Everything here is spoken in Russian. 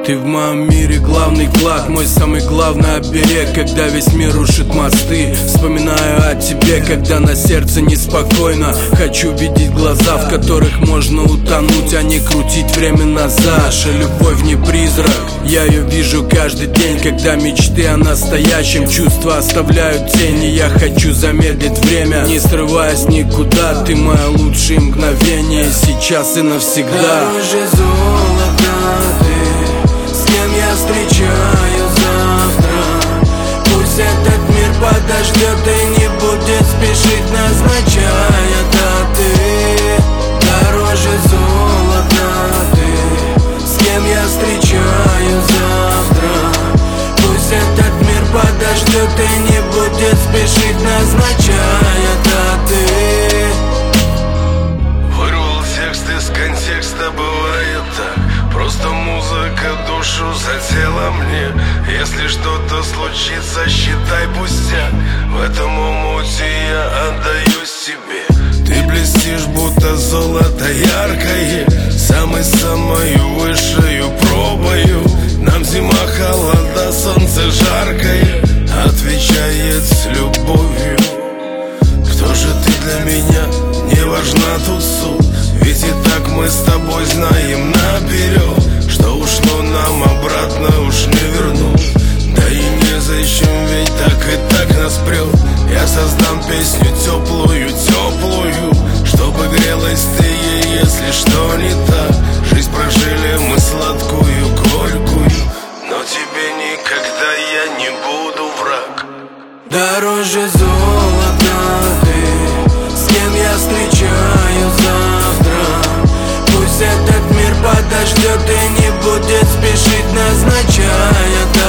Ты в моем мире главный клад, мой самый главный оберег. Когда весь мир рушит мосты, вспоминаю о тебе, когда на сердце неспокойно. Хочу видеть глаза, в которых можно утонуть, а не крутить время назад. Наша любовь не призрак, я ее вижу каждый день. Когда мечты о настоящем, чувства оставляют тени. Я хочу замедлить время, не срываясь никуда. Ты мое лучшее мгновение, сейчас и навсегда. Дороже золота ты, с кем я встречаю завтра. Пусть этот мир подождет и не будет спешить, назначая даты. Дороже золота ты, с кем я встречаю завтра. Пусть этот мир подождет и не будет спешить, назначая даты. Вырвал текст из контекста, бывает так. Просто музыка душу задела мне. Если что-то случится, считай пустяк. В этом омуте я отдаюсь тебе. Ты блестишь, будто золото яркое, самой-самою высшую пробою. Нам зима холода, солнце жаркое отвечает с любовью. Кто же ты для меня? Не важна тут суть, ведь и так мы с тобой знаем наперед, что ушло нам обратно уж не вернуть. Да и незачем, ведь так нас прет. Я создам песню теплую, чтобы грелась ты ей, если что не так. Жизнь прожили мы сладкую, горькую, но тебе никогда я не буду враг. Дороже золота ты, с кем я встречаю завтра. Пусть этот мир подождет и не будет спешить, назначая даты.